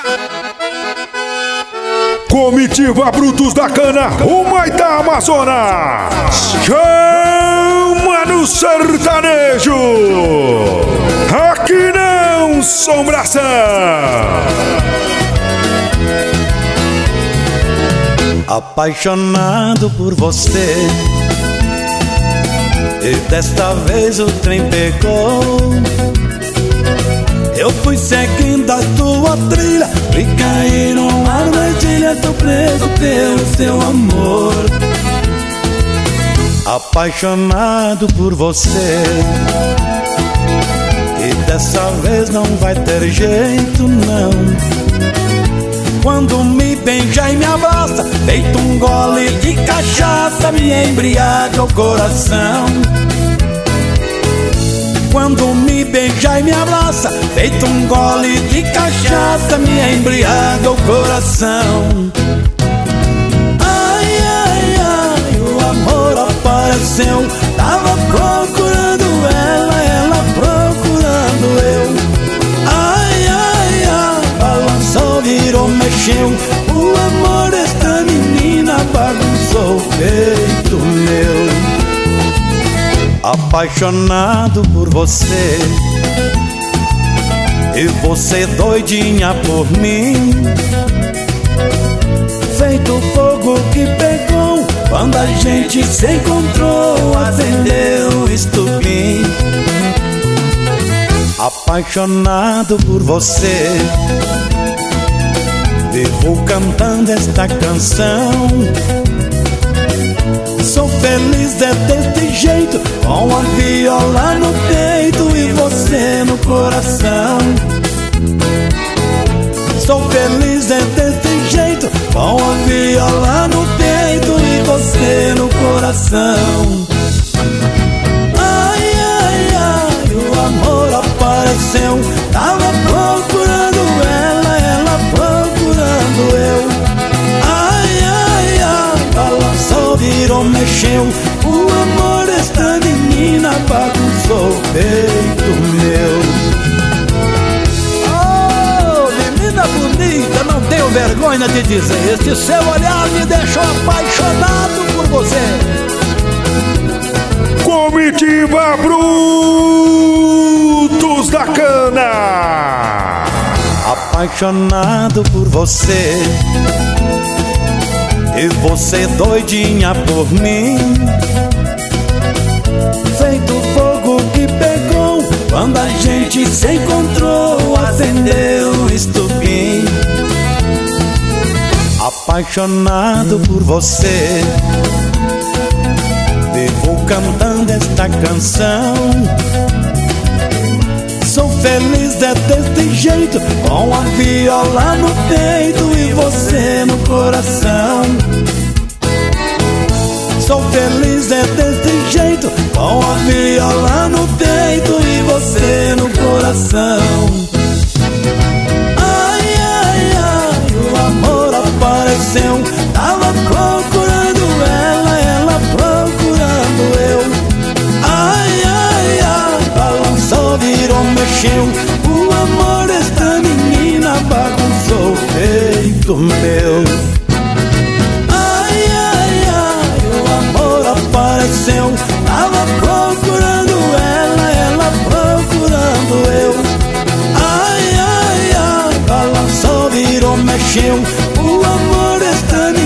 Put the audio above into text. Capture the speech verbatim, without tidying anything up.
Comitiva Brutos da Cana, o Maitá Amazonas, chama no sertanejo, aqui não sombração. Apaixonado por você, e desta vez o trem pegou. Eu fui seguindo a tua trilha e caí numa armadilha. Tô preso pelo seu amor. Apaixonado por você, e dessa vez não vai ter jeito não. Quando me beija e me abraça, feito um gole de cachaça, me embriaga o coração. Quando me beija e me abraça, feito um gole de cachaça, me embriaga o coração. Ai, ai, ai, o amor apareceu. Tava procurando ela, ela procurando eu. Ai, ai, ai, balançou, virou, mexeu. O amor desta menina bagunçou o peito meu. Apaixonado por você, e você doidinha por mim. Feito fogo que pegou quando a gente se encontrou, acendeu o estupim. Apaixonado por você, vivo cantando esta canção. Sou feliz é deste jeito, com a viola no peito e você no coração. Sou feliz é deste jeito, com a viola no peito e você no coração. Ai, ai, ai, o amor apareceu. Tava procurando ela, ela procurando eu. Ai, ai, ai, balançou, virou, mexeu. O amor desta menina bagunçou o peito meu. Oh, menina bonita, não tenho vergonha de dizer, este seu olhar me deixou apaixonado por você. Comitiva Brutos da Cana, apaixonado por você, e você doidinha por mim. Feito fogo que pegou quando a gente se encontrou, acendeu o estupim. Apaixonado por você, vivo cantando esta canção. Sou feliz é deste jeito, com a viola no peito e você no coração. Sou feliz é deste jeito, com a viola no peito e você no coração. Ai, ai, ai, o amor apareceu. Tava procurando ela, ela procurando eu. Ai, ai, ai, balançou, virou, mexeu. O amor desta menina bagunçou o peito meu. Ai, ai, ai, o amor apareceu. Tava procurando ela, ela procurando eu. Ai, ai, ai, balançou, virou, mexeu. O amor desta menina